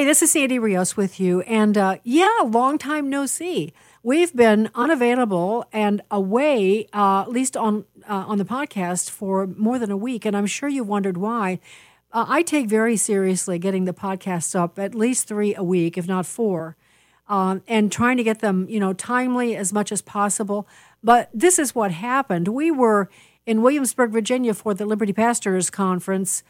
Hey, this is Sandy Rios with you. And long time no see. We've been unavailable and away, at least on the podcast, for more than a week. And I'm sure you wondered why. I take very seriously getting the podcasts up at least 3 a week, if not 4, and trying to get them, timely as much as possible. But this is what happened. We were in Williamsburg, Virginia for the Liberty Pastors Conference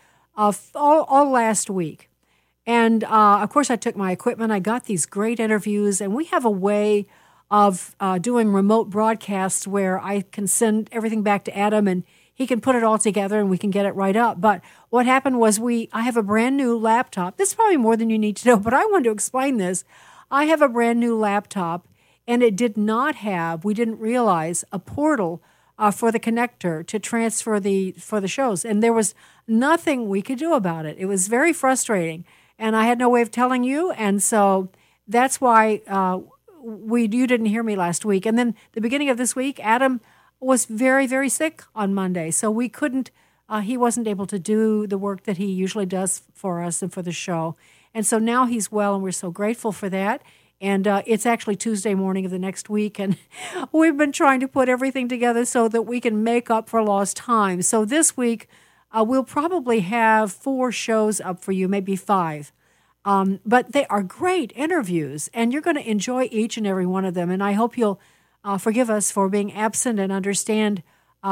all last week. And, of course, I took my equipment. I got these great interviews, and we have a way of doing remote broadcasts where I can send everything back to Adam, and he can put it all together, and we can get it right up. But what happened was I have a brand-new laptop. This is probably more than you need to know, but I wanted to explain this. I have a brand-new laptop, and it did not have, we didn't realize, a portal for the connector to transfer for the shows. And there was nothing we could do about it. It was very frustrating. And I had no way of telling you, and so that's why you didn't hear me last week. And then the beginning of this week, Adam was very, very sick on Monday, so we couldn't. He wasn't able to do the work that he usually does for us and for the show. And so now he's well, and we're so grateful for that. And it's actually Tuesday morning of the next week, and we've been trying to put everything together so that we can make up for lost time. So this week, we'll probably have 4 shows up for you, maybe 5. But they are great interviews, and you're going to enjoy each and every one of them. And I hope you'll forgive us for being absent and understand,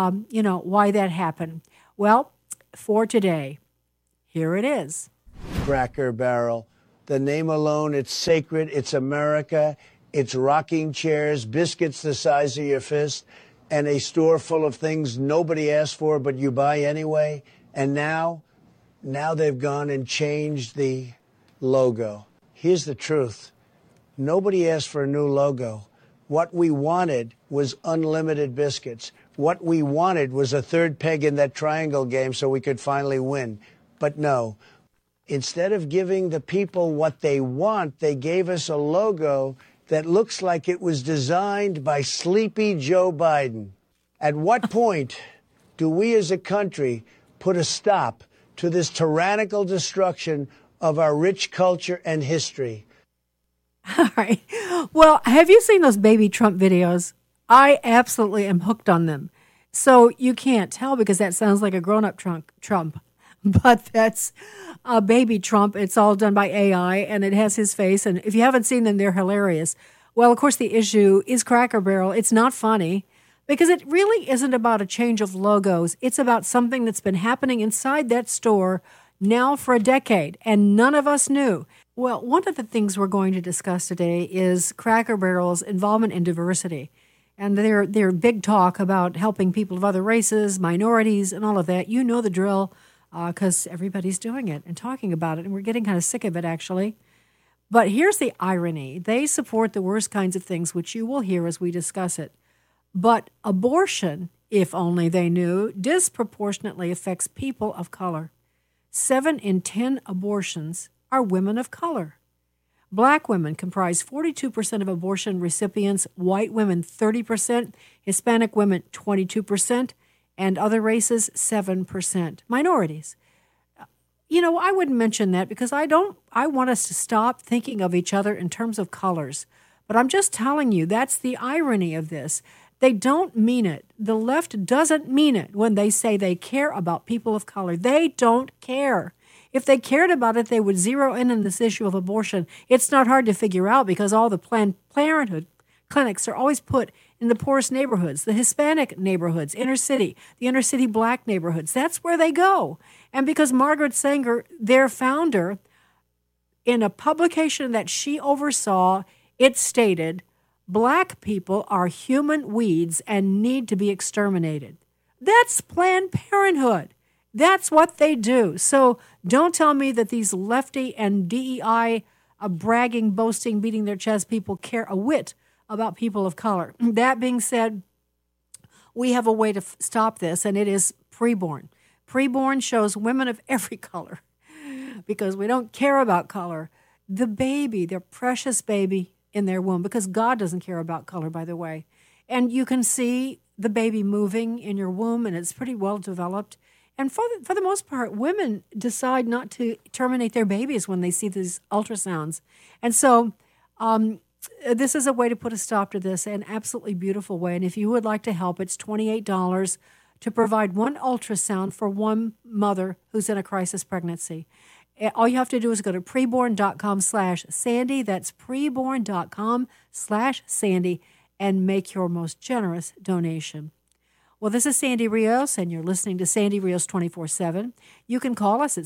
why that happened. Well, for today, here it is. Cracker Barrel. The name alone, it's sacred. It's America. It's rocking chairs, biscuits the size of your fist, and a store full of things nobody asked for, but you buy anyway. And now they've gone and changed the logo. Here's the truth. Nobody asked for a new logo. What we wanted was unlimited biscuits. What we wanted was a third peg in that triangle game so we could finally win. But no. Instead of giving the people what they want, they gave us a logo that looks like it was designed by sleepy Joe Biden. At what point do we as a country put a stop to this tyrannical destruction of our rich culture and history? All right. Well, have you seen those baby Trump videos? I absolutely am hooked on them. So you can't tell because that sounds like a grown-up Trump. But that's a baby Trump. It's all done by AI, and it has his face. And if you haven't seen them, they're hilarious. Well, of course, the issue is Cracker Barrel. It's not funny because it really isn't about a change of logos. It's about something that's been happening inside that store now for a decade, and none of us knew. Well, one of the things we're going to discuss today is Cracker Barrel's involvement in diversity. And their big talk about helping people of other races, minorities, and all of that. You know the drill. Because everybody's doing it and talking about it, and we're getting kind of sick of it, actually. But here's the irony. They support the worst kinds of things, which you will hear as we discuss it. But abortion, if only they knew, disproportionately affects people of color. 7 in 10 abortions are women of color. Black women comprise 42% of abortion recipients, white women 30%, Hispanic women 22%, and other races, 7%. Minorities. I wouldn't mention that because I want us to stop thinking of each other in terms of colors. But I'm just telling you, that's the irony of this. They don't mean it. The left doesn't mean it when they say they care about people of color. They don't care. If they cared about it, they would zero in on this issue of abortion. It's not hard to figure out because all the Planned Parenthood clinics are always put in the poorest neighborhoods, the Hispanic neighborhoods, the inner city black neighborhoods. That's where they go. And because Margaret Sanger, their founder, in a publication that she oversaw, it stated, black people are human weeds and need to be exterminated. That's Planned Parenthood. That's what they do. So don't tell me that these lefty and DEI bragging, boasting, beating their chest people care a whit about people of color. That being said, we have a way to stop this, and it is preborn. Preborn shows women of every color because we don't care about color. The baby, their precious baby in their womb, because God doesn't care about color, by the way. And you can see the baby moving in your womb, and it's pretty well developed. And for the most part, women decide not to terminate their babies when they see these ultrasounds. And so this is a way to put a stop to this, an absolutely beautiful way. And if you would like to help, it's $28 to provide one ultrasound for one mother who's in a crisis pregnancy. All you have to do is go to preborn.com/Sandy. That's preborn.com/Sandy and make your most generous donation. Well, this is Sandy Rios, and you're listening to Sandy Rios 24/7. You can call us at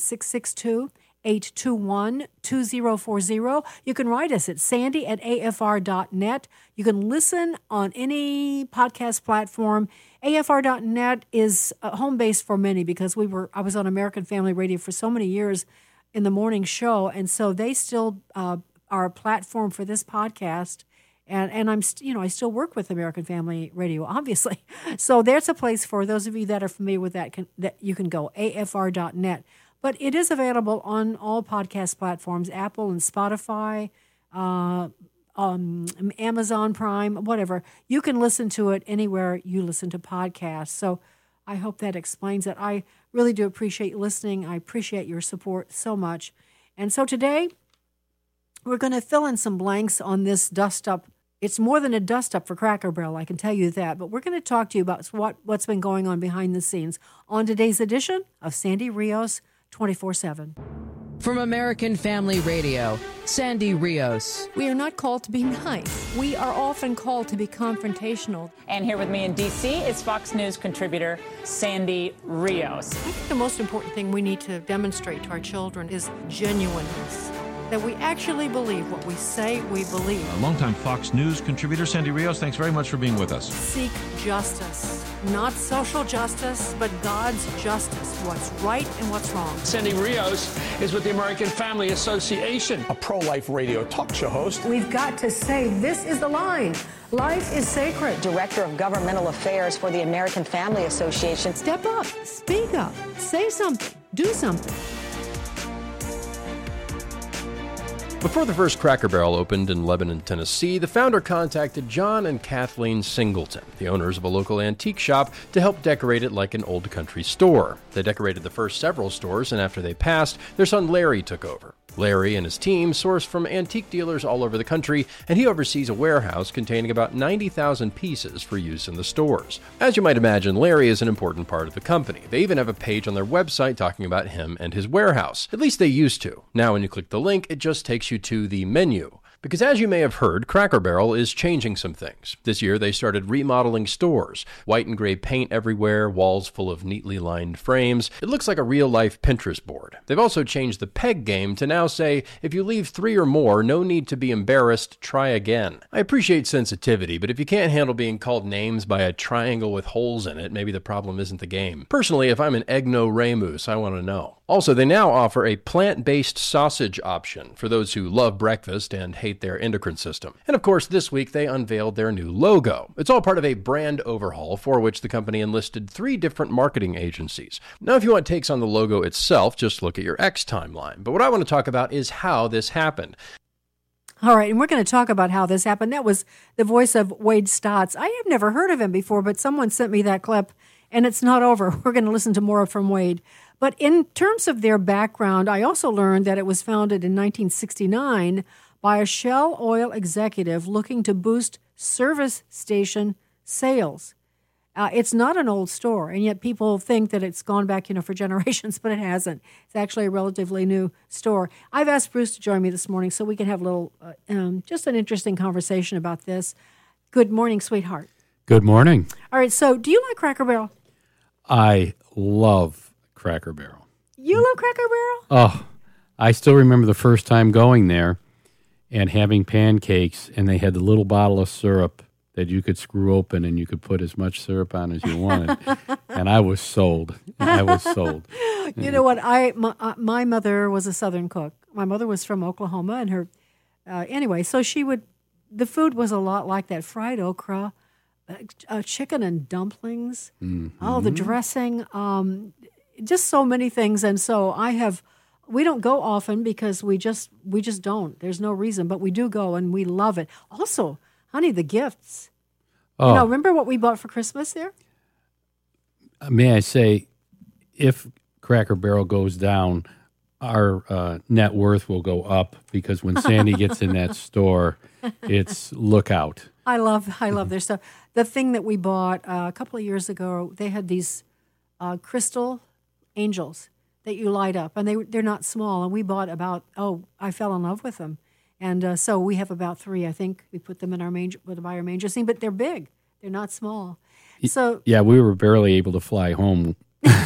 662-821-2040. You can write us at sandy@afr.net. You can listen on any podcast platform. AFR.net is a home base for many because I was on American Family Radio for so many years in the morning show, and so they still are a platform for this podcast. And I still work with American Family Radio, obviously. So there's a place for those of you that are familiar with that you can go, AFR.net. But it is available on all podcast platforms, Apple and Spotify, Amazon Prime, whatever. You can listen to it anywhere you listen to podcasts. So I hope that explains it. I really do appreciate you listening. I appreciate your support so much. And so today, we're going to fill in some blanks on this dust-up. It's more than a dust-up for Cracker Barrel, I can tell you that. But we're going to talk to you about what's been going on behind the scenes on today's edition of Sandy Rios 24/7. From American Family Radio, Sandy Rios. We are not called to be nice. We are often called to be confrontational. And here with me in D.C. is Fox News contributor Sandy Rios. I think the most important thing we need to demonstrate to our children is genuineness. That we actually believe what we say we believe. A longtime Fox News contributor, Sandy Rios, thanks very much for being with us. Seek justice. Not social justice, but God's justice. What's right and what's wrong. Sandy Rios is with the American Family Association, a pro-life radio talk show host. We've got to say, this is the line. Life is sacred. Director of Governmental Affairs for the American Family Association. Step up. Speak up. Say something. Do something. Before the first Cracker Barrel opened in Lebanon, Tennessee, the founder contacted John and Kathleen Singleton, the owners of a local antique shop, to help decorate it like an old country store. They decorated the first several stores, and after they passed, their son Larry took over. Larry and his team source from antique dealers all over the country, and he oversees a warehouse containing about 90,000 pieces for use in the stores. As you might imagine, Larry is an important part of the company. They even have a page on their website talking about him and his warehouse. At least they used to. Now when you click the link, it just takes you to the menu. Because as you may have heard, Cracker Barrel is changing some things. This year they started remodeling stores. White and gray paint everywhere, walls full of neatly lined frames. It looks like a real-life Pinterest board. They've also changed the peg game to now say, if you leave 3 or more, no need to be embarrassed, try again. I appreciate sensitivity, but if you can't handle being called names by a triangle with holes in it, maybe the problem isn't the game. Personally, if I'm an Egno Raymoose, I want to know. Also, they now offer a plant-based sausage option for those who love breakfast and hate their endocrine system. And of course, this week they unveiled their new logo. It's all part of a brand overhaul for which the company enlisted 3 different marketing agencies. Now, if you want takes on the logo itself, just look at your X timeline. But what I want to talk about is how this happened. All right, and we're going to talk about how this happened. That was the voice of Wade Stotts. I have never heard of him before, but someone sent me that clip, and it's not over. We're going to listen to more from Wade. But in terms of their background, I also learned that it was founded in 1969 by a Shell Oil executive looking to boost service station sales. It's not an old store, and yet people think that it's gone back, for generations, but it hasn't. It's actually a relatively new store. I've asked Bruce to join me this morning so we can have a little, just an interesting conversation about this. Good morning, sweetheart. Good morning. All right, so do you like Cracker Barrel? I love Cracker Barrel. You love Cracker Barrel? Oh, I still remember the first time going there and having pancakes, and they had the little bottle of syrup that you could screw open, and you could put as much syrup on as you wanted. And I was sold. You know what? My mother was a Southern cook. My mother was from Oklahoma, and her anyway. So the food was a lot like that: fried okra, chicken and dumplings. Mm-hmm. Oh, the dressing, just so many things. And so we don't go often because we just don't. There's no reason, but we do go, and we love it. Also, honey, the gifts. Oh. Remember what we bought for Christmas there? May I say, if Cracker Barrel goes down, our net worth will go up, because when Sandy gets in that store, it's look out. I love their stuff. The thing that we bought a couple of years ago, they had these crystal angels that you light up, and they're not small. And we bought I fell in love with them, and so we have about 3. I think we put them in our manger, by our manger scene, but they're big. They're not small. So yeah, we were barely able to fly home.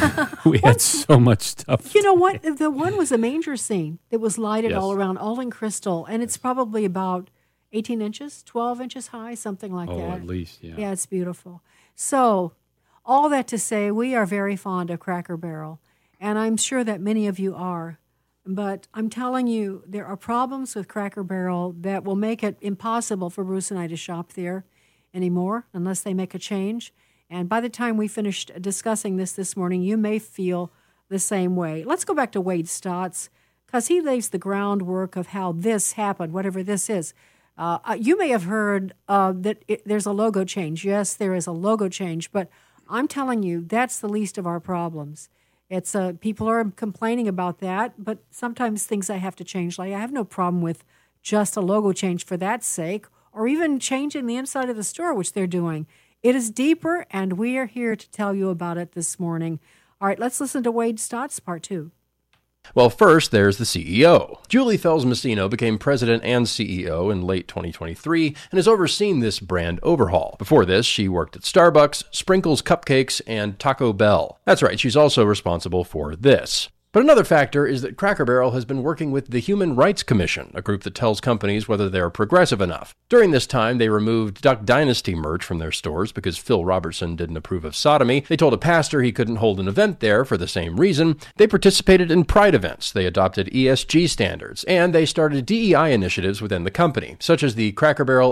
We had so much stuff. You know what? The one was a manger scene that was lighted Yes. all around, all in crystal, and it's probably about 18 inches, 12 inches high, something like that. Oh, at least, yeah. Yeah, it's beautiful. So, all that to say, we are very fond of Cracker Barrel, and I'm sure that many of you are. But I'm telling you, there are problems with Cracker Barrel that will make it impossible for Bruce and I to shop there anymore unless they make a change. And by the time we finished discussing this morning, you may feel the same way. Let's go back to Wade Stotts, because he lays the groundwork of how this happened, whatever this is. You may have heard that there's a logo change. Yes, there is a logo change, but I'm telling you, that's the least of our problems. It's people are complaining about that, but sometimes things I have to change. Like I have no problem with just a logo change for that sake, or even changing the inside of the store, which they're doing. It is deeper, and we are here to tell you about it this morning. All right, let's listen to Wade Stotts, part 2. Well, first, there's the CEO. Julie Fels-Messino became president and CEO in late 2023 and has overseen this brand overhaul. Before this, she worked at Starbucks, Sprinkles Cupcakes, and Taco Bell. That's right, she's also responsible for this. But another factor is that Cracker Barrel has been working with the Human Rights Commission, a group that tells companies whether they're progressive enough. During this time, they removed Duck Dynasty merch from their stores because Phil Robertson didn't approve of sodomy. They told a pastor he couldn't hold an event there for the same reason. They participated in pride events. They adopted ESG standards. And they started DEI initiatives within the company, such as the Cracker Barrel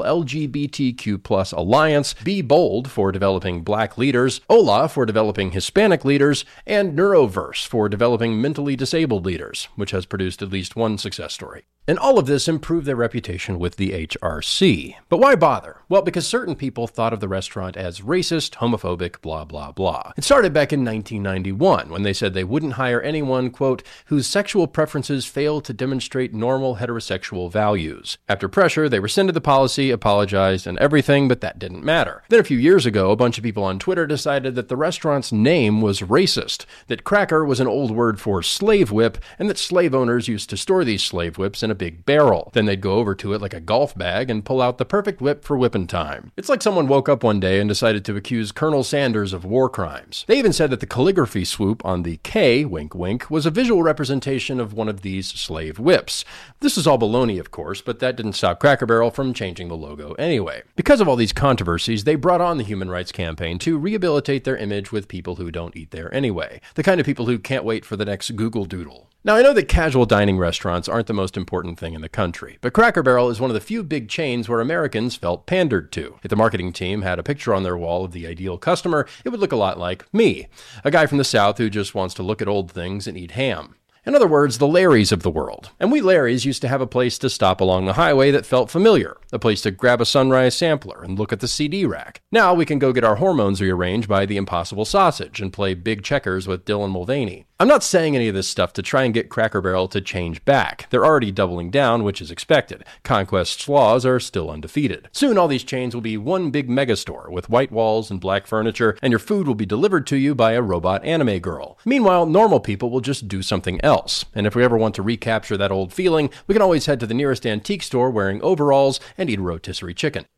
LGBTQ+ Alliance, Be Bold for developing black leaders, OLA for developing Hispanic leaders, and Neuroverse for developing mentally disabled leaders, which has produced at least one success story. And all of this improved their reputation with the HRC. But why bother? Well, because certain people thought of the restaurant as racist, homophobic, blah, blah, blah. It started back in 1991 when they said they wouldn't hire anyone, quote, whose sexual preferences fail to demonstrate normal heterosexual values. After pressure, they rescinded the policy, apologized, and everything, but that didn't matter. Then a few years ago, a bunch of people on Twitter decided that the restaurant's name was racist, that cracker was an old word for slave whip, and that slave owners used to store these slave whips in a big barrel. Then they'd go over to it like a golf bag and pull out the perfect whip for whipping time. It's like someone woke up one day and decided to accuse Colonel Sanders of war crimes. They even said that the calligraphy swoop on the K, wink wink, was a visual representation of one of these slave whips. This is all baloney, of course, but that didn't stop Cracker Barrel from changing the logo anyway. Because of all these controversies, they brought on the Human Rights Campaign to rehabilitate their image with people who don't eat there anyway. The kind of people who can't wait for the next Google Doodle. Now, I know that casual dining restaurants aren't the most important thing in the country, but Cracker Barrel is one of the few big chains where Americans felt pandered to. If the marketing team had a picture on their wall of the ideal customer, it would look a lot like me, a guy from the South who just wants to look at old things and eat ham. In other words, the Larrys of the world. And we Larrys used to have a place to stop along the highway that felt familiar, a place to grab a Sunrise sampler and look at the CD rack. Now we can go get our hormones rearranged by the Impossible Sausage and play big checkers with Dylan Mulvaney. I'm not saying any of this stuff to try and get Cracker Barrel to change back. They're already doubling down, which is expected. Conquest's laws are still undefeated. Soon all these chains will be one big megastore with white walls and black furniture, and your food will be delivered to you by a robot anime girl. Meanwhile, normal people will just do something else. And if we ever want to recapture that old feeling, we can always head to the nearest antique store wearing overalls and eat a rotisserie chicken.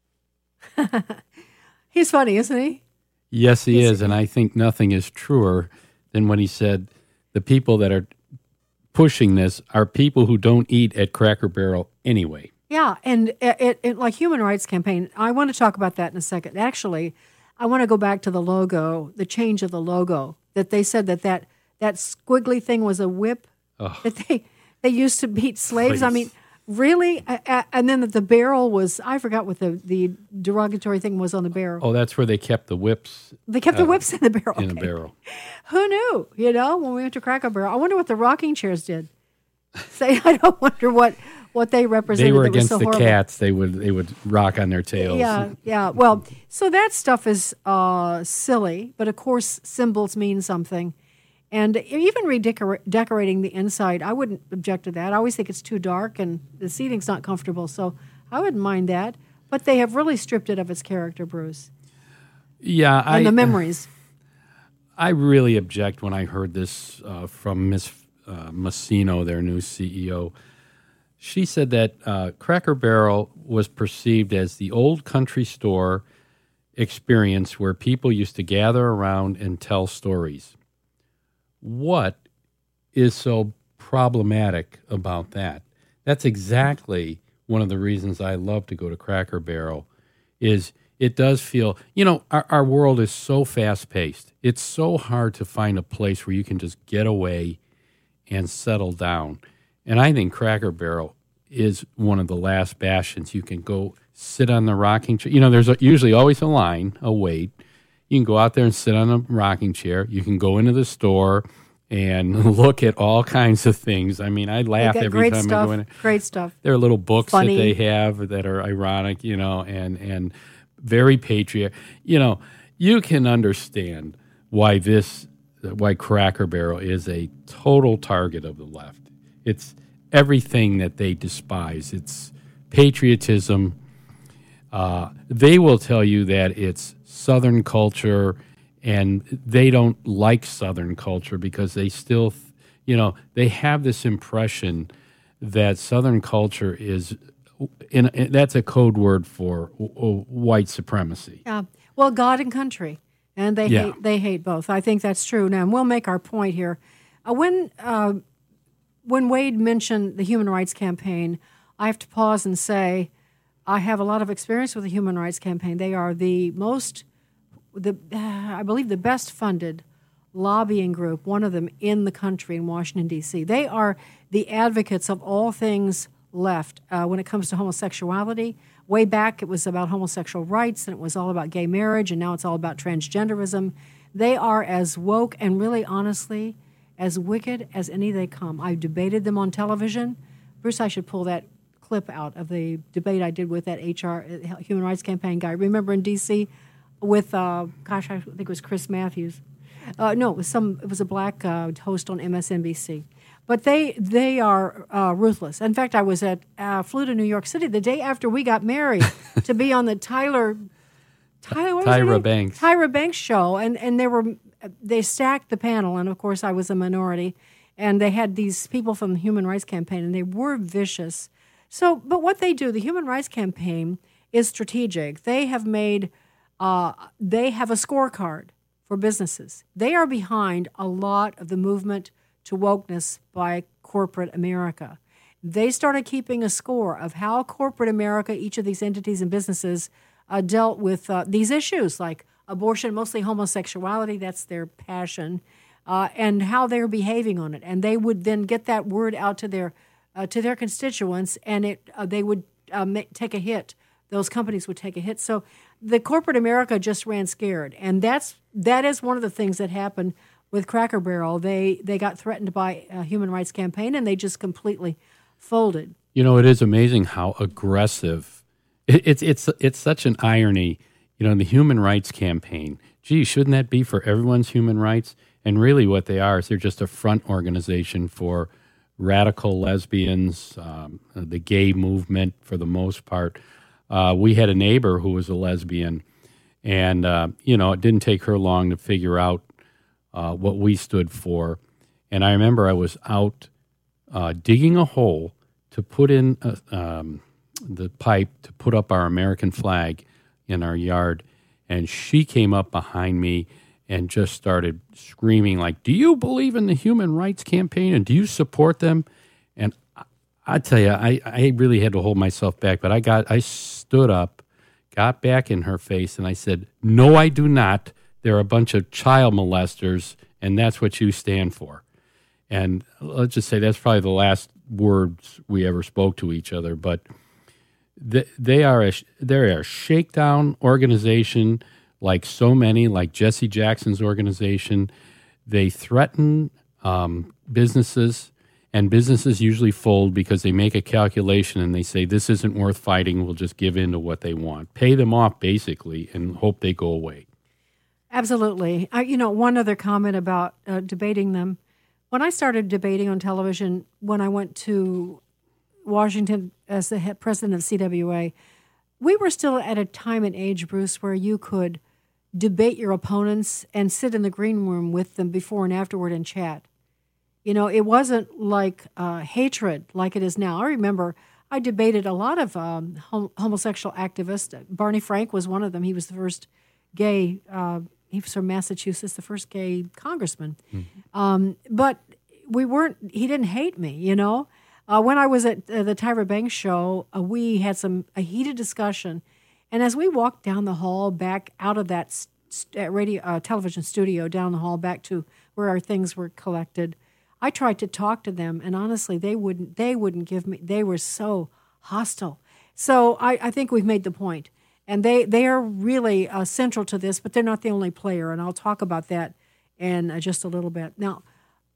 He's funny, isn't he? Yes, he is, and I think nothing is truer than when he said the people that are pushing this are people who don't eat at Cracker Barrel anyway. Yeah, and it like Human Rights Campaign, I want to talk about that in a second. Actually, I want to go back to the logo, the change of the logo, that they said that squiggly thing was a whip that they used to beat slaves. Please. I mean, really? And then the barrel was, I forgot what the derogatory thing was on the barrel. Oh, that's where they kept the whips. They kept the whips in the barrel. In the barrel. Who knew, when we went to Cracker Barrel? I wonder what the rocking chairs did. I don't wonder what they represented. They were that was against so the horrible. cats. They would rock on their tails. Yeah. Well, so that stuff is silly, but of course symbols mean something. And even redecorating the inside, I wouldn't object to that. I always think it's too dark and the seating's not comfortable, so I wouldn't mind that. But they have really stripped it of its character, Bruce. Yeah. And the memories. I really object when I heard this from Miss Massino, their new CEO. She said that Cracker Barrel was perceived as the old country store experience where people used to gather around and tell stories. What is so problematic about that? That's exactly one of the reasons I love to go to Cracker Barrel is it does feel, our world is so fast-paced. It's so hard to find a place where you can just get away and settle down. And I think Cracker Barrel is one of the last bastions. You can go sit on the rocking chair. There's usually always a line, a wait. You can go out there and sit on a rocking chair. You can go into the store and look at all kinds of things. I mean, I laugh every time I go in. Great stuff. There are little books Funny. that they have that are ironic, and very patriotic. You can understand why Cracker Barrel is a total target of the left. It's everything that they despise. It's patriotism. They will tell you that it's Southern culture, and they don't like Southern culture because they still, they have this impression that Southern culture is, that's a code word for white supremacy. Yeah. Well, God and country, and they hate both. I think that's true. Now, and we'll make our point here. When Wade mentioned the Human Rights Campaign, I have to pause and say I have a lot of experience with the Human Rights Campaign. They are I believe the best funded lobbying group, one of them in the country in Washington, D.C. They are the advocates of all things left when it comes to homosexuality. Way back, it was about homosexual rights, and it was all about gay marriage, and now it's all about transgenderism. They are as woke and really, honestly, as wicked as any they come. I've debated them on television. Bruce, I should pull that clip out of the debate I did with that Human Rights Campaign guy. Remember in D.C. with, I think it was Chris Matthews. No, it was a black host on MSNBC. But they are ruthless. In fact, I flew to New York City the day after we got married to be on the Tyra Banks show, and they stacked the panel, and of course I was a minority, and they had these people from the Human Rights Campaign, and they were vicious. So, but what they do, the Human Rights Campaign is strategic. They have made they have a scorecard for businesses. They are behind a lot of the movement to wokeness by corporate America. They started keeping a score of how corporate America, each of these entities and businesses, dealt with these issues like abortion, mostly homosexuality, that's their passion, and how they're behaving on it. And they would then get that word out to their constituents, and they would take a hit. Those companies would take a hit. So the corporate America just ran scared, and that is one of the things that happened with Cracker Barrel. They got threatened by a Human Rights Campaign, and they just completely folded. It is amazing how aggressive. It's such an irony. The Human Rights Campaign. Gee, shouldn't that be for everyone's human rights? And really, what they are is they're just a front organization for radical lesbians, the gay movement for the most part. We had a neighbor who was a lesbian, and it didn't take her long to figure out what we stood for. And I remember I was out digging a hole to put in the pipe to put up our American flag in our yard, and she came up behind me and just started screaming like, "Do you believe in the Human Rights Campaign, and do you support them?" And I tell you, I really had to hold myself back, but I stood up, got back in her face, and I said, "No, I do not. They're a bunch of child molesters, and that's what you stand for." And let's just say that's probably the last words we ever spoke to each other. But they're a shakedown organization, like so many, like Jesse Jackson's organization. They threaten businesses, and businesses usually fold because they make a calculation and they say, this isn't worth fighting, we'll just give in to what they want. Pay them off, basically, and hope they go away. Absolutely. One other comment about debating them. When I started debating on television, when I went to Washington as the president of CWA, we were still at a time and age, Bruce, where you could debate your opponents and sit in the green room with them before and afterward and chat. It wasn't like hatred like it is now. I remember I debated a lot of homosexual activists. Barney Frank was one of them. He was the first gay, he was from Massachusetts, the first gay congressman. Mm-hmm. But he didn't hate me, When I was at the Tyra Banks show, we had a heated discussion. And as we walked down the hall back out of that television studio, down the hall back to where our things were collected, I tried to talk to them, and honestly, they wouldn't give me. They were so hostile. So I think we've made the point, and they are really central to this, but they're not the only player, and I'll talk about that in just a little bit. Now,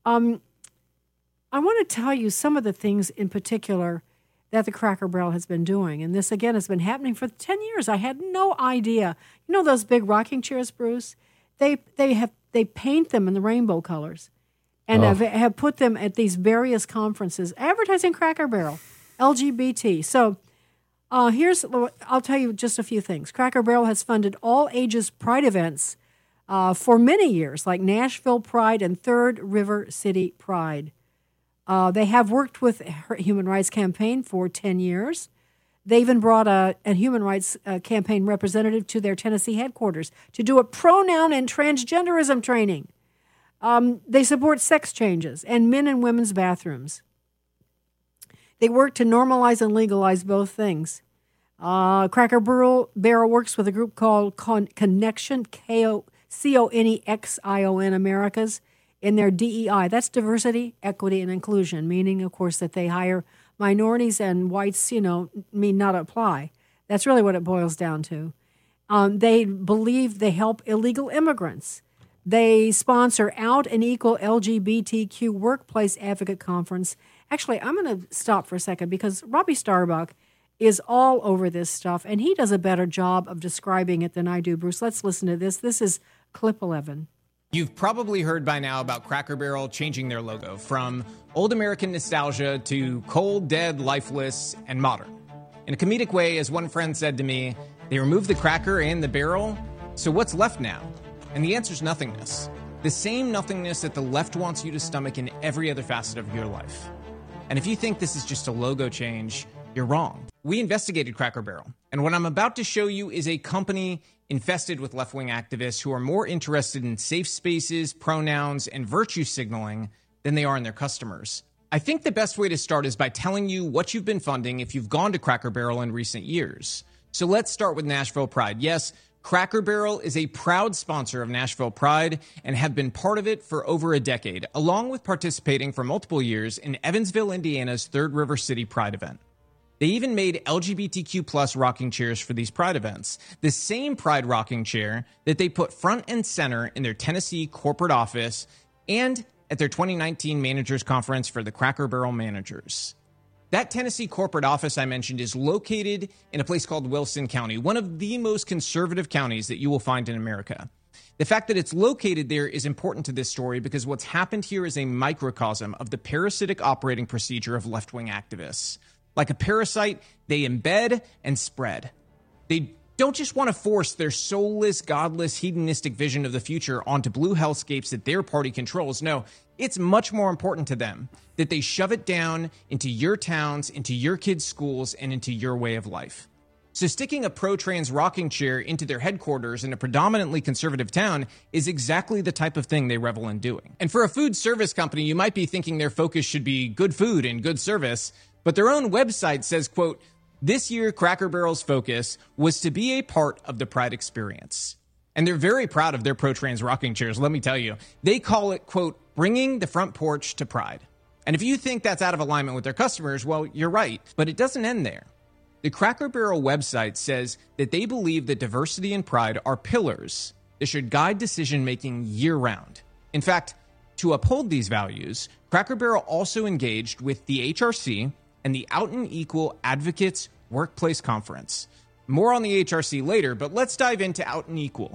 I want to tell you some of the things in particular that the Cracker Barrel has been doing, and this again has been happening for 10 years. I had no idea. Those big rocking chairs, Bruce? They paint them in the rainbow colors. And have put them at these various conferences, advertising Cracker Barrel, LGBT. So I'll tell you just a few things. Cracker Barrel has funded all ages Pride events for many years, like Nashville Pride and Third River City Pride. They have worked with Human Rights Campaign for 10 years. They even brought a Human Rights Campaign representative to their Tennessee headquarters to do a pronoun and transgenderism training. They support sex changes and men and women's bathrooms. They work to normalize and legalize both things. Cracker Barrel works with a group called Connection, Conexion Americas, in their DEI. That's diversity, equity, and inclusion, meaning, of course, that they hire minorities and whites, mean not apply. That's really what it boils down to. They believe they help illegal immigrants. They sponsor Out and Equal LGBTQ Workplace Advocate Conference. Actually, I'm going to stop for a second because Robbie Starbuck is all over this stuff, and he does a better job of describing it than I do. Bruce, let's listen to this. This is clip 11. You've probably heard by now about Cracker Barrel changing their logo from old American nostalgia to cold, dead, lifeless, and modern. In a comedic way, as one friend said to me, they removed the cracker and the barrel, so what's left now? And the answer's nothingness. The same nothingness that the left wants you to stomach in every other facet of your life. And if you think this is just a logo change, you're wrong. We investigated Cracker Barrel, and what I'm about to show you is a company infested with left-wing activists who are more interested in safe spaces, pronouns, and virtue signaling than they are in their customers. I think the best way to start is by telling you what you've been funding if you've gone to Cracker Barrel in recent years. So let's start with Nashville Pride. Yes, Cracker Barrel is a proud sponsor of Nashville Pride and have been part of it for over a decade, along with participating for multiple years in Evansville, Indiana's Third River City Pride event. They even made LGBTQ+ rocking chairs for these Pride events, the same Pride rocking chair that they put front and center in their Tennessee corporate office and at their 2019 Managers Conference for the Cracker Barrel managers. That Tennessee corporate office I mentioned is located in a place called Wilson County, one of the most conservative counties that you will find in America. The fact that it's located there is important to this story because what's happened here is a microcosm of the parasitic operating procedure of left-wing activists. Like a parasite, they embed and spread. They don't just want to force their soulless, godless, hedonistic vision of the future onto blue hellscapes that their party controls. No, it's much more important to them that they shove it down into your towns, into your kids' schools, and into your way of life. So sticking a pro-trans rocking chair into their headquarters in a predominantly conservative town is exactly the type of thing they revel in doing. And for a food service company, you might be thinking their focus should be good food and good service, but their own website says, quote, "This year, Cracker Barrel's focus was to be a part of the Pride experience." And they're very proud of their pro-trans rocking chairs, let me tell you. They call it, quote, "bringing the front porch to Pride." And if you think that's out of alignment with their customers, well, you're right. But it doesn't end there. The Cracker Barrel website says that they believe that diversity and pride are pillars that should guide decision-making year-round. In fact, to uphold these values, Cracker Barrel also engaged with the HRC and the Out and Equal Advocates Workplace Conference. More on the HRC later, but let's dive into Out and Equal.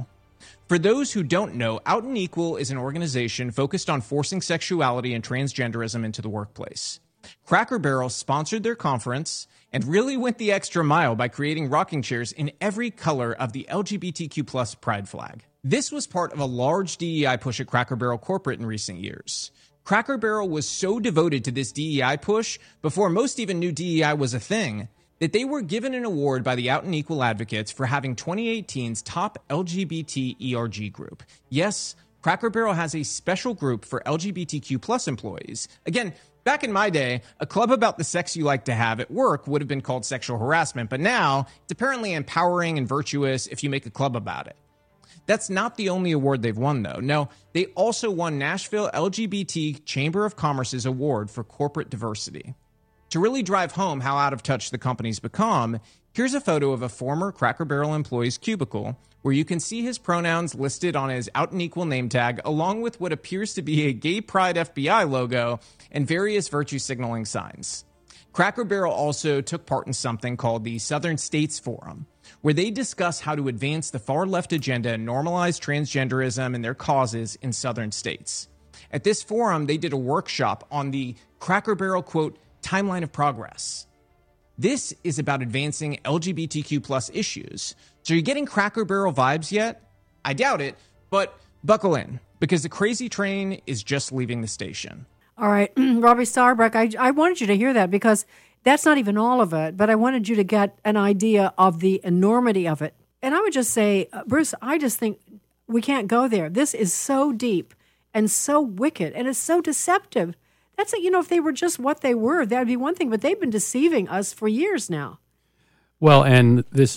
For those who don't know, Out and Equal is an organization focused on forcing sexuality and transgenderism into the workplace. Cracker Barrel sponsored their conference and really went the extra mile by creating rocking chairs in every color of the LGBTQ plus pride flag. This was part of a large DEI push at Cracker Barrel corporate in recent years. Cracker Barrel was so devoted to this DEI push before most even knew DEI was a thing that they were given an award by the Out and Equal advocates for having 2018's top LGBT ERG group. Yes, Cracker Barrel has a special group for LGBTQ plus employees. Again, back in my day, a club about the sex you like to have at work would have been called sexual harassment, but now it's apparently empowering and virtuous if you make a club about it. That's not the only award they've won, though. No, they also won Nashville LGBT Chamber of Commerce's award for corporate diversity. To really drive home how out of touch the company's become, here's a photo of a former Cracker Barrel employee's cubicle where you can see his pronouns listed on his Out and Equal name tag, along with what appears to be a Gay Pride FBI logo and various virtue signaling signs. Cracker Barrel also took part in something called the Southern States Forum, where they discuss how to advance the far-left agenda and normalize transgenderism and their causes in Southern states. At this forum, they did a workshop on the Cracker Barrel, quote, timeline of progress. This is about advancing LGBTQ plus issues. So you're getting Cracker Barrel vibes yet? I doubt it, but buckle in, because the crazy train is just leaving the station. All right, Robbie Starbreck, I wanted you to hear that because that's not even all of it, but I wanted you to get an idea of the enormity of it. And I would just say, Bruce, I just think we can't go there. This is so deep and so wicked, and it's so deceptive. That's it. You know, if they were just what they were, that would be one thing, but they've been deceiving us for years now. Well, and this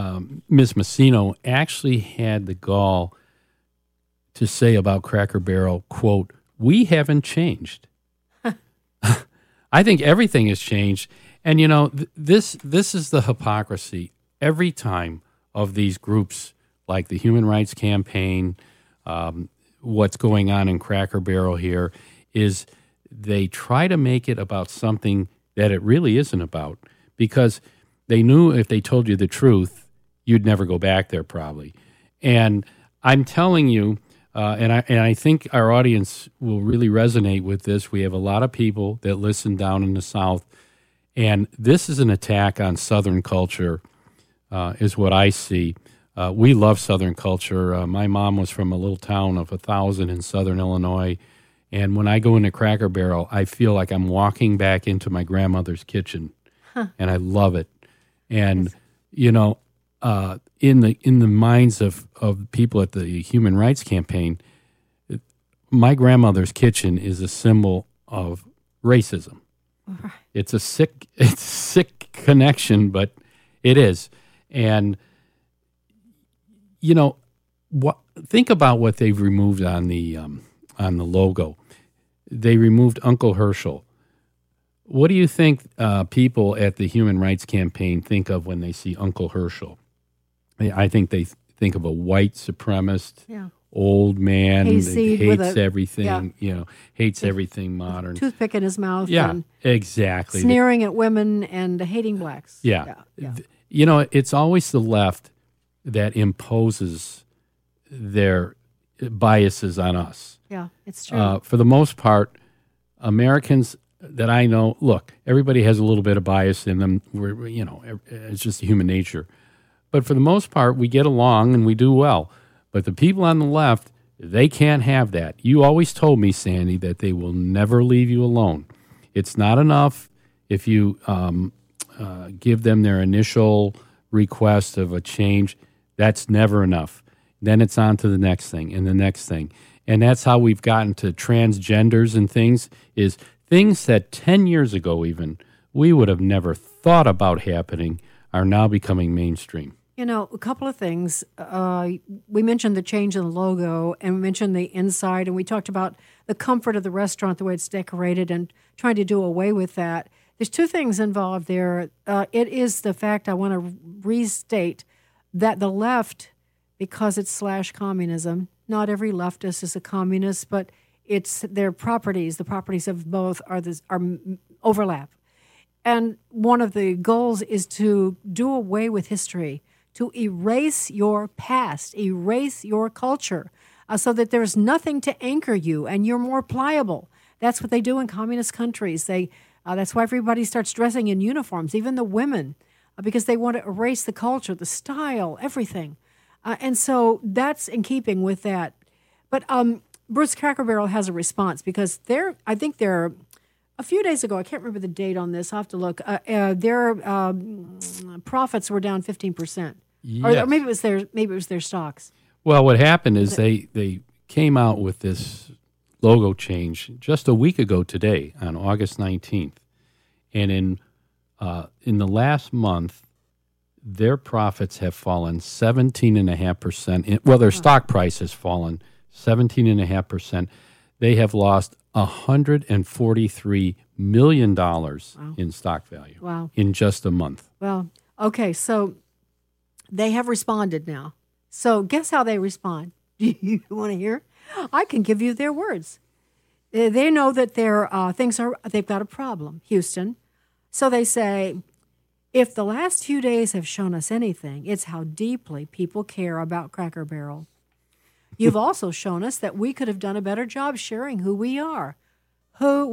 Ms. Messino actually had the gall to say about Cracker Barrel, quote, we haven't changed. I think everything has changed. And, you know, this is the hypocrisy every time of these groups like the Human Rights Campaign, what's going on in Cracker Barrel here is they try to make it about something that it really isn't about, because they knew if they told you the truth, you'd never go back there probably. And I'm telling you, and I think our audience will really resonate with this. We have a lot of people that listen down in the South, and this is an attack on Southern culture, is what I see. We love Southern culture. My mom was from a little town of 1,000 in Southern Illinois, and when I go into Cracker Barrel, I feel like I'm walking back into my grandmother's kitchen, and I love it. And, you know, in the minds of people at the Human Rights Campaign, my grandmother's kitchen is a symbol of racism. Right. It's a sick connection, but it is. And you know, think about what they've removed on the logo. They removed Uncle Herschel. What do you think people at the Human Rights Campaign think of when they see Uncle Herschel? I think they think of a white supremacist, old man that hates everything, hates everything modern. Toothpick in his mouth. Yeah, and exactly. Sneering at women and hating blacks. Yeah. You know, it's always the left that imposes their biases on us. Yeah, it's true. For the most part, Americans that I know, look, everybody has a little bit of bias in them. It's just human nature. But for the most part, we get along and we do well. But the people on the left, they can't have that. You always told me, Sandy, that they will never leave you alone. It's not enough if you give them their initial request of a change. That's never enough. Then it's on to the next thing and the next thing. And that's how we've gotten to transgenders and things, is things that 10 years ago even we would have never thought about happening are now becoming mainstream. You know, a couple of things. We mentioned the change in the logo, and we mentioned the inside, and we talked about the comfort of the restaurant, the way it's decorated, and trying to do away with that. There's two things involved there. It is the fact, I want to restate, that the left, because it's /communism, not every leftist is a communist, but it's their properties. The properties of both are overlap. And one of the goals is to do away with history, to erase your past, erase your culture, so that there's nothing to anchor you and you're more pliable. That's what they do in communist countries. That's why everybody starts dressing in uniforms, even the women, because they want to erase the culture, the style, everything. And so that's in keeping with that. But Bruce Cracker Barrel has a response because I think they're a few days ago, I can't remember the date on this, I'll have to look, their profits were down 15%. Yes. Or maybe it was their stocks. Well, what happened is they came out with this logo change just a week ago today on August 19th. And in the last month, their profits have fallen 17.5%. Well, their stock price has fallen 17.5%. They have lost $143 million in stock value in just a month. Well, okay, so they have responded now. So guess how they respond? Do you want to hear? I can give you their words. They know that they've got a problem, Houston. So they say, if the last few days have shown us anything, it's how deeply people care about Cracker Barrel. You've also shown us that we could have done a better job sharing who we are, and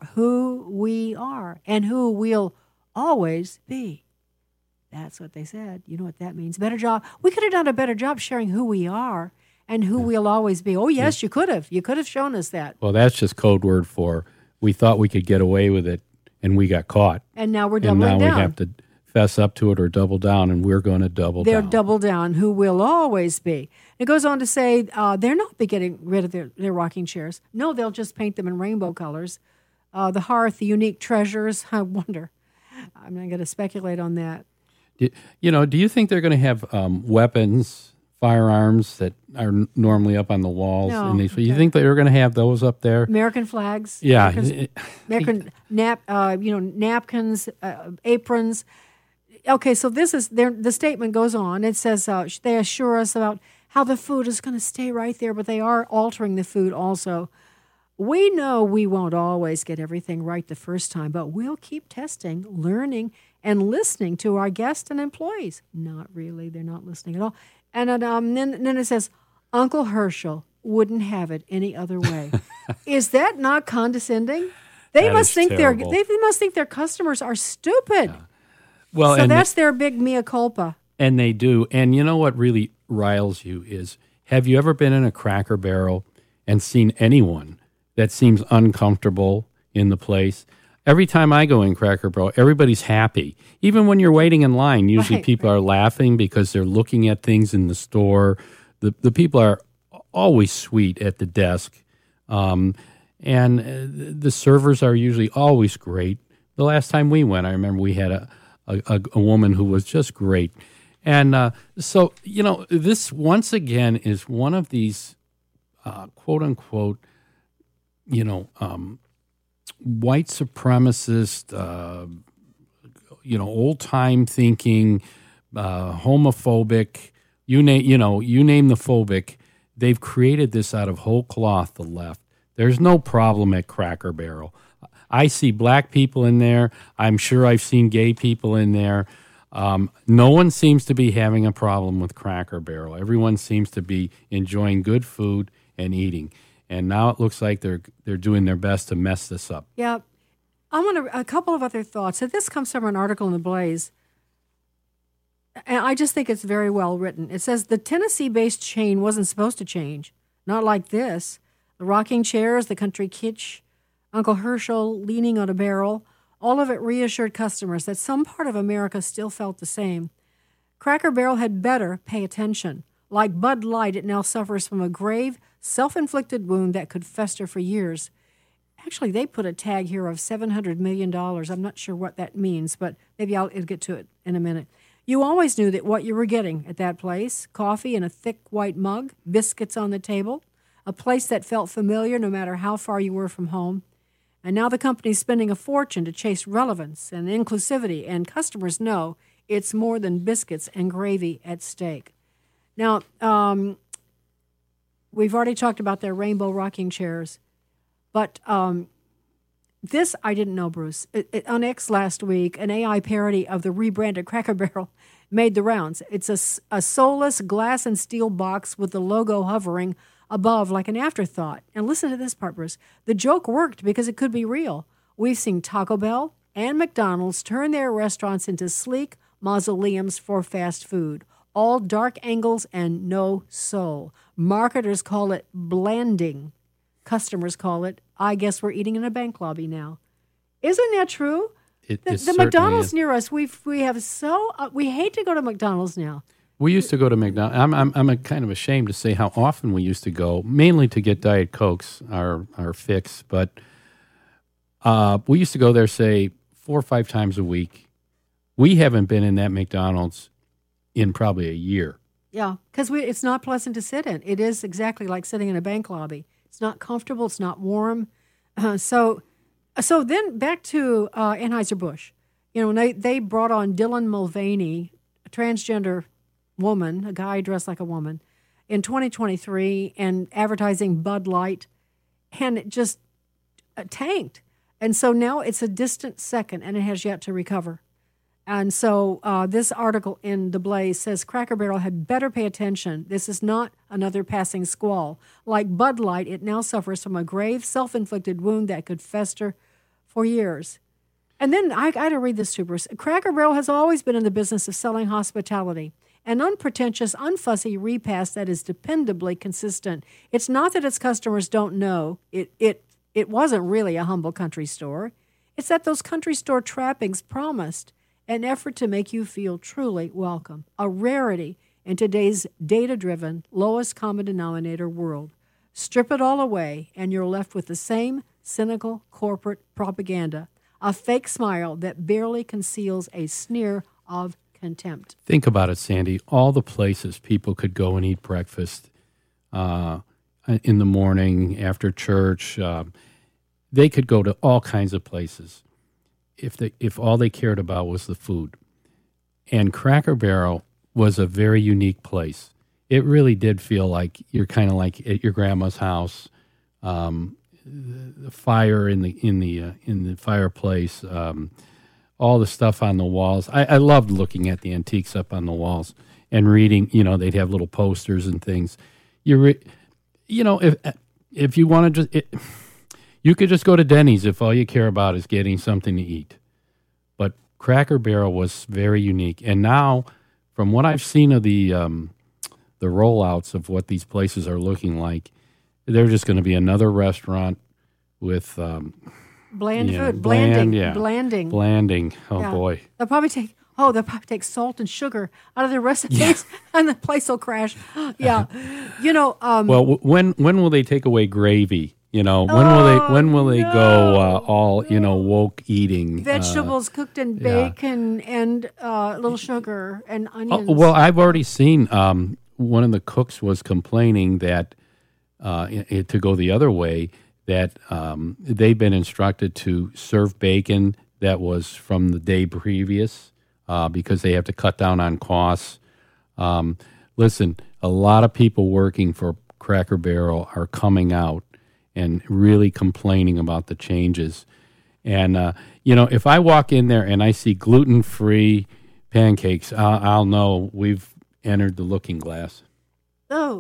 who we'll always be. That's what they said. You know what that means. Better job. We could have done a better job sharing who we are and who we'll always be. Oh, yes, you could have. You could have shown us that. Well, that's just code word for we thought we could get away with it, and we got caught. And now we're doubling down. And now we have to fess up to it or double down, and we're going to double down. They're double down, who will always be. It goes on to say they're not be getting rid of their rocking chairs. No, they'll just paint them in rainbow colors. The hearth, the unique treasures. I wonder. I'm not going to speculate on that. Do you think they're going to have weapons, firearms that are normally up on the walls? No. You think they're going to have those up there? American flags. Yeah. American napkins, aprons. Okay, so this is the statement goes on. It says they assure us about how the food is going to stay right there, but they are altering the food also. We know we won't always get everything right the first time, but we'll keep testing, learning, and listening to our guests and employees. Not really. They're not listening at all. And then it says, Uncle Herschel wouldn't have it any other way. Is that not condescending? They must think their customers are stupid. Yeah. Well, so that's their big mea culpa. And they do. And you know what really riles you is, have you ever been in a Cracker Barrel and seen anyone that seems uncomfortable in the place? Every time I go in Cracker Barrel, everybody's happy. Even when you're waiting in line, usually people are laughing because they're looking at things in the store. The people are always sweet at the desk. And the servers are usually always great. The last time we went, I remember we had a woman who was just great. And so, this once again is one of these quote unquote, white supremacist, old time thinking, homophobic, you name the phobic. They've created this out of whole cloth, the left. There's no problem at Cracker Barrel. I see black people in there. I'm sure I've seen gay people in there. No one seems to be having a problem with Cracker Barrel. Everyone seems to be enjoying good food and eating. And now it looks like they're doing their best to mess this up. Yeah. A couple of other thoughts. So this comes from an article in The Blaze. And I just think it's very well written. It says the Tennessee-based chain wasn't supposed to change. Not like this. The rocking chairs, the country kitsch, Uncle Herschel leaning on a barrel, all of it reassured customers that some part of America still felt the same. Cracker Barrel had better pay attention. Like Bud Light, it now suffers from a grave, self-inflicted wound that could fester for years. Actually, they put a tag here of $700 million. I'm not sure what that means, but maybe I'll get to it in a minute. You always knew that what you were getting at that place, coffee in a thick white mug, biscuits on the table, a place that felt familiar no matter how far you were from home. And now the company's spending a fortune to chase relevance and inclusivity, and customers know it's more than biscuits and gravy at stake. Now, we've already talked about their rainbow rocking chairs, but This I didn't know, Bruce. On X last week, an AI parody of the rebranded Cracker Barrel made the rounds. It's a soulless glass and steel box with the logo hovering above like an afterthought. And listen to this part, Bruce. The joke worked because it could be real. We've seen Taco Bell and McDonald's turn their restaurants into sleek mausoleums for fast food. All dark angles and no soul. Marketers call it blanding. Customers call it, I guess we're eating in a bank lobby now. Isn't that true? The McDonald's near us, we hate to go to McDonald's now. We used to go to McDonald's. I'm kind of ashamed to say how often we used to go, mainly to get Diet Cokes, our fix. But we used to go there, say, 4 or 5 times a week. We haven't been in that McDonald's in probably a year. Yeah, because it's not pleasant to sit in. It is exactly like sitting in a bank lobby. It's not comfortable. It's not warm. So then back to Anheuser-Busch. You know, they brought on Dylan Mulvaney, a transgender woman, a guy dressed like a woman, in 2023, and advertising Bud Light, and it just tanked. And so now it's a distant second, and it has yet to recover. And so this article in The Blaze says Cracker Barrel had better pay attention. This is not another passing squall. Like Bud Light, it now suffers from a grave self-inflicted wound that could fester for years. And then I got to read this to Bruce. Cracker Barrel has always been in the business of selling hospitality, an unpretentious, unfussy repast that is dependably consistent. It's not that its customers don't know it wasn't really a humble country store. It's that those country store trappings promised an effort to make you feel truly welcome, a rarity in today's data-driven, lowest common denominator world. Strip it all away, and you're left with the same cynical corporate propaganda, a fake smile that barely conceals a sneer of contempt. Think about it, Sandy. All the places people could go and eat breakfast in the morning, after church, they could go to all kinds of places if all they cared about was the food. And Cracker Barrel was a very unique place. It really did feel like you're kind of like at your grandma's house. The fire in the fireplace, all the stuff on the walls. I loved looking at the antiques up on the walls and reading. You know, they'd have little posters and things. If you want to just. You could just go to Denny's if all you care about is getting something to eat. But Cracker Barrel was very unique. And now, from what I've seen of the rollouts of what these places are looking like, they're just going to be another restaurant with food, blanding. Blanding. Oh, yeah. Boy. They'll probably take salt and sugar out of their recipes, and the place will crash. Yeah, well, when will they take away gravy? You know, when will they go all woke eating? Vegetables cooked in bacon and a little sugar and onions. Well, I've already seen one of the cooks was complaining that to go the other way, that they've been instructed to serve bacon that was from the day previous because they have to cut down on costs. Listen, a lot of people working for Cracker Barrel are coming out and really complaining about the changes. And, if I walk in there and I see gluten-free pancakes, I'll know we've entered the looking glass. Oh.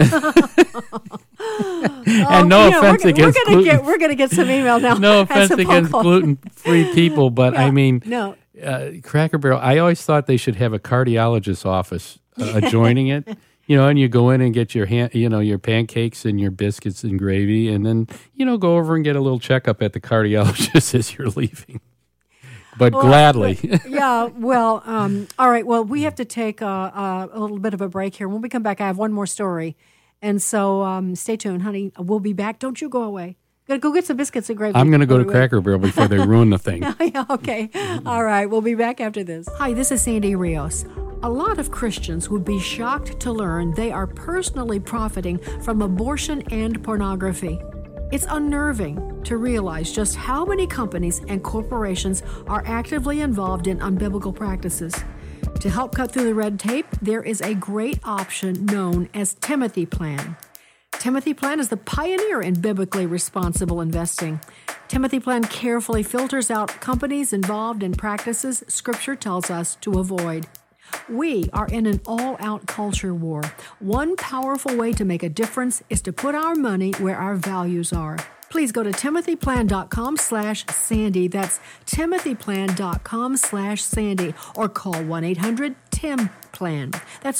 And no offense against gluten. We're going to get some email now. No offense against gluten-free people, but yeah, I mean, no. Cracker Barrel, I always thought they should have a cardiologist's office adjoining it. And you go in and get your your pancakes and your biscuits and gravy, and then, go over and get a little checkup at the cardiologist as you're leaving. But gladly. All right. Well, we have to take a little bit of a break here. When we come back, I have one more story. And so stay tuned, honey. We'll be back. Don't you go away. Gotta go get some biscuits and gravy. I'm going to go to Cracker Barrel before they ruin the thing. Yeah, okay. All right. We'll be back after this. Hi, this is Sandy Rios. A lot of Christians would be shocked to learn they are personally profiting from abortion and pornography. It's unnerving to realize just how many companies and corporations are actively involved in unbiblical practices. To help cut through the red tape, there is a great option known as Timothy Plan. Timothy Plan is the pioneer in biblically responsible investing. Timothy Plan carefully filters out companies involved in practices Scripture tells us to avoid. We are in an all-out culture war. One powerful way to make a difference is to put our money where our values are. Please go to timothyplan.com/Sandy. That's timothyplan.com/Sandy. Or call 1-800-TIM-PLAN. That's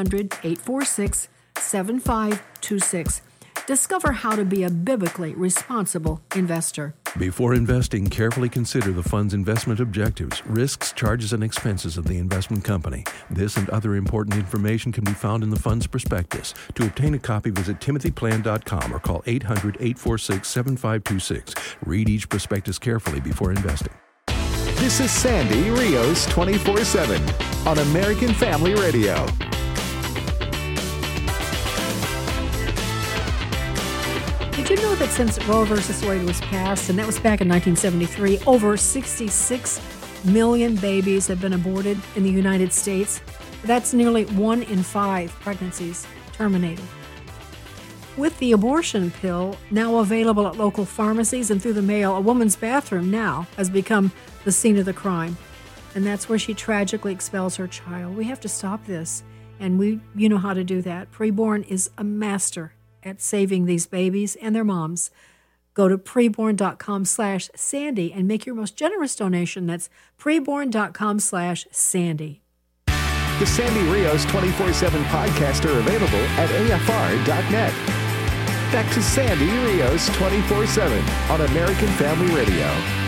1-800-846-7526. Discover how to be a biblically responsible investor. Before investing, carefully consider the fund's investment objectives, risks, charges, and expenses of the investment company. This and other important information can be found in the fund's prospectus. To obtain a copy, visit timothyplan.com or call 800-846-7526. Read each prospectus carefully before investing. This is Sandy Rios 24/7 on American Family Radio. Did you know that since Roe v. Wade was passed, and that was back in 1973, over 66 million babies have been aborted in the United States? That's nearly 1 in 5 pregnancies terminated. With the abortion pill now available at local pharmacies and through the mail, a woman's bathroom now has become the scene of the crime. And that's where she tragically expels her child. We have to stop this. And you know how to do that. Preborn is a master at saving these babies and their moms. Go to preborn.com/Sandy and make your most generous donation. That's preborn.com/Sandy. The Sandy Rios 24/7 podcast are available at AFR.net. Back to Sandy Rios 24/7 on American Family Radio.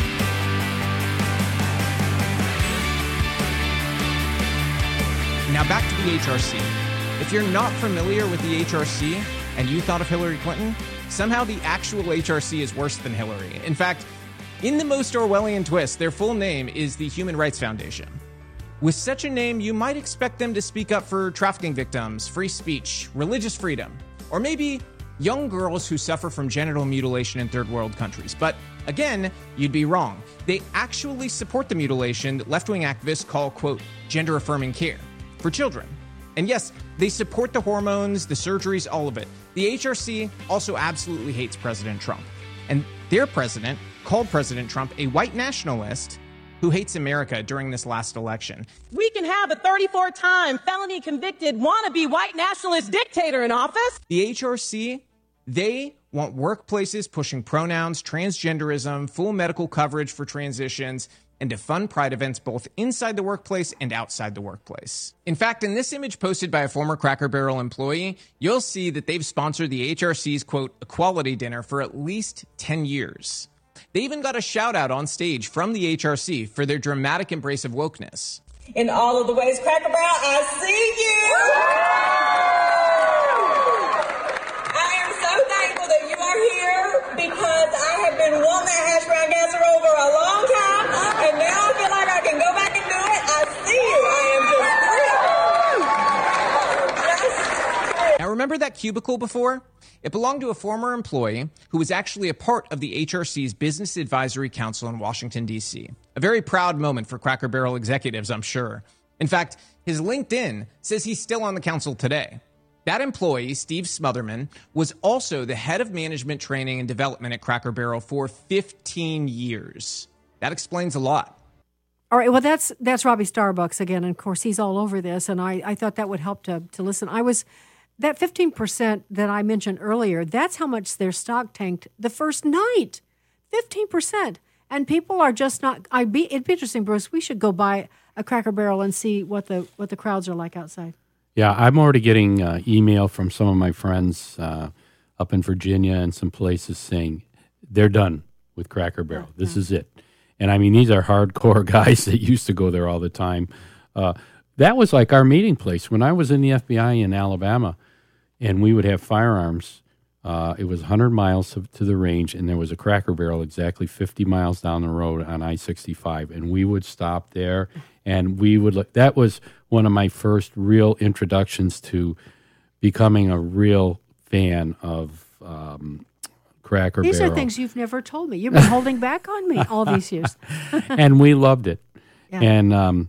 Now back to the HRC. If you're not familiar with the HRC and you thought of Hillary Clinton, somehow the actual HRC is worse than Hillary. In fact, in the most Orwellian twist, their full name is the Human Rights Foundation. With such a name, you might expect them to speak up for trafficking victims, free speech, religious freedom, or maybe young girls who suffer from genital mutilation in third world countries. But again, you'd be wrong. They actually support the mutilation that left-wing activists call, quote, gender-affirming care for children. And yes, they support the hormones, the surgeries, all of it. The HRC also absolutely hates President Trump. And their president called President Trump a white nationalist who hates America during this last election. We can have a 34-time felony convicted wannabe white nationalist dictator in office. The HRC, they want workplaces pushing pronouns, transgenderism, full medical coverage for transitions, and to fund pride events both inside the workplace and outside the workplace. In fact, in this image posted by a former Cracker Barrel employee, you'll see that they've sponsored the HRC's, quote, equality dinner for at least 10 years. They even got a shout out on stage from the HRC for their dramatic embrace of wokeness. In all of the ways, Cracker Barrel, I see you! I am so thankful that you are here because I have been wanting that hash brown casserole for a long time, and now I feel like I can go back and do it. I see you. I am just thrilled. Now remember that cubicle before? It belonged to a former employee who was actually a part of the HRC's Business Advisory Council in Washington, D.C. A very proud moment for Cracker Barrel executives, I'm sure. In fact, his LinkedIn says he's still on the council today. That employee, Steve Smotherman, was also the head of management training and development at Cracker Barrel for 15 years. That explains a lot. All right, well, that's Robbie Starbucks again, and of course he's all over this, and I thought that would help to listen. That 15% that I mentioned earlier, that's how much their stock tanked the first night. 15%. And people are just not, it'd be interesting, Bruce, we should go by a Cracker Barrel and see what the crowds are like outside. Yeah, I'm already getting email from some of my friends up in Virginia and some places saying they're done with Cracker Barrel. This is it. And I mean, these are hardcore guys that used to go there all the time. That was like our meeting place. When I was in the FBI in Alabama and we would have firearms, it was 100 miles to the range, and there was a Cracker Barrel exactly 50 miles down the road on I-65. And we would stop there, and we would look. That was one of my first real introductions to becoming a real fan of Cracker Barrel. These are things you've never told me. You've been holding back on me all these years. And we loved it. Yeah. And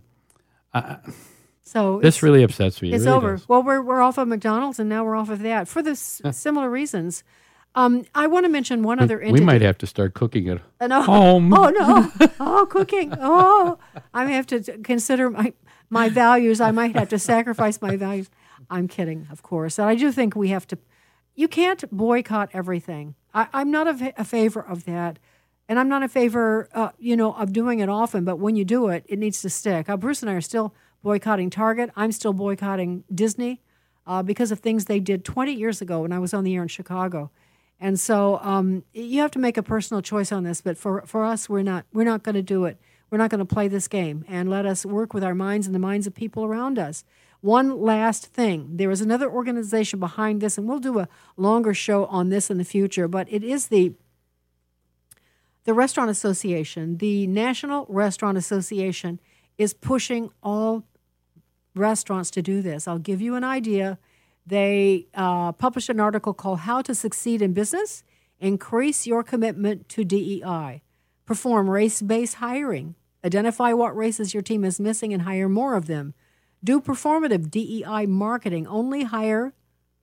so this really upsets me. It's really over. Does. Well, we're off of McDonald's, and now we're off of that for the similar reasons. I want to mention one other entity. We might have to start cooking at No. home. Oh, no. Oh, cooking. Oh, I may have to consider my values. I might have to sacrifice my values. I'm kidding, of course. And I do think we have to. You can't boycott everything. I'm not a favor of that. And I'm not a favor, of doing it often. But when you do it, it needs to stick. Bruce and I are still boycotting Target. I'm still boycotting Disney because of things they did 20 years ago when I was on the air in Chicago. And so you have to make a personal choice on this. But for us, we're not going to do it. We're not going to play this game. And let us work with our minds and the minds of people around us. One last thing. There is another organization behind this, and we'll do a longer show on this in the future. But it is the Restaurant Association. The National Restaurant Association is pushing all restaurants to do this. I'll give you an idea. They published an article called How to Succeed in Business, Increase Your Commitment to DEI, Perform Race-Based Hiring, Identify what races your team is missing and hire more of them, Do performative DEI marketing, only hire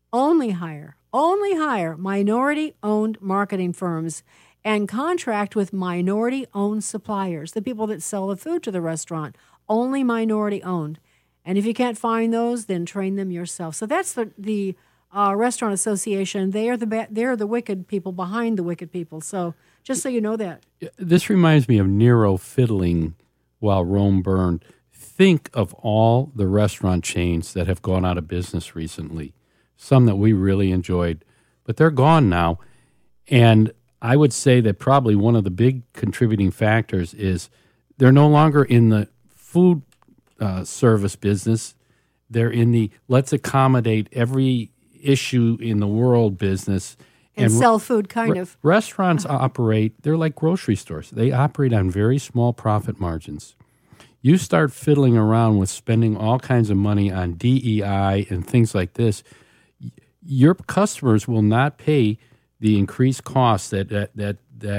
minority-owned marketing firms, and contract with minority-owned suppliers, the people that sell the food to the restaurant, only minority-owned. And if you can't find those, then train them yourself. So that's the Restaurant Association. They're the wicked people behind the wicked people. So just so you know that. This reminds me of Nero fiddling while Rome burned. Think of all the restaurant chains that have gone out of business recently, some that we really enjoyed, but they're gone now. And I would say that probably one of the big contributing factors is they're no longer in the food service business. They're in the let's accommodate every issue in the world business. And sell food, kind of. Restaurants operate, they're like grocery stores. They operate on very small profit margins. You start fiddling around with spending all kinds of money on DEI and things like this, your customers will not pay the increased costs those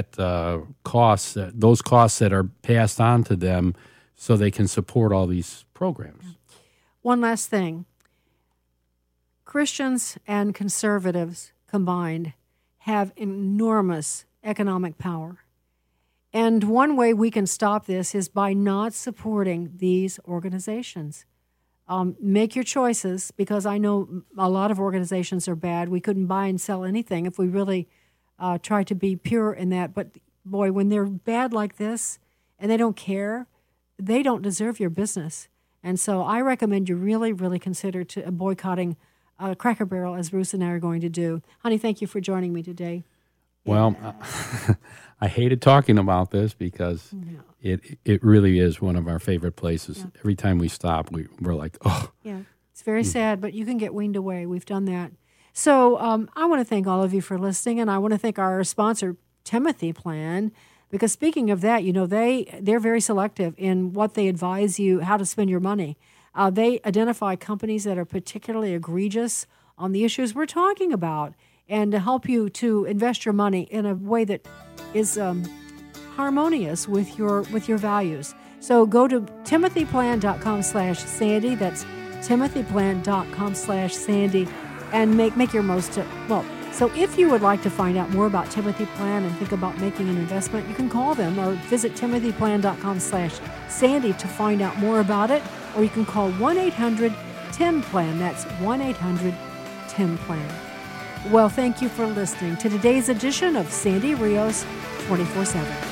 costs that are passed on to them so they can support all these programs. One last thing. Christians and conservatives combined have enormous economic power. And one way we can stop this is by not supporting these organizations. Make your choices, because I know a lot of organizations are bad. We couldn't buy and sell anything if we really tried to be pure in that. But, boy, when they're bad like this and they don't care, they don't deserve your business. And so I recommend you really, really consider boycotting Cracker Barrel, as Bruce and I are going to do. Honey, thank you for joining me today. Well, I hated talking about this because it really is one of our favorite places. Yeah. Every time we stop, we're like, oh. Yeah, it's very sad, but you can get weaned away. We've done that. So I want to thank all of you for listening, and I want to thank our sponsor, Timothy Plan, because speaking of that, they're very selective in what they advise you, how to spend your money. They identify companies that are particularly egregious on the issues we're talking about, and to help you to invest your money in a way that is harmonious with your values. So go to timothyplan.com/Sandy. That's timothyplan.com/Sandy, and make your most. So if you would like to find out more about Timothy Plan and think about making an investment, you can call them or visit timothyplan.com/Sandy to find out more about it, or you can call 1-800-TIM-PLAN. That's 1-800-TIM-PLAN. Well, thank you for listening to today's edition of Sandy Rios 24/7.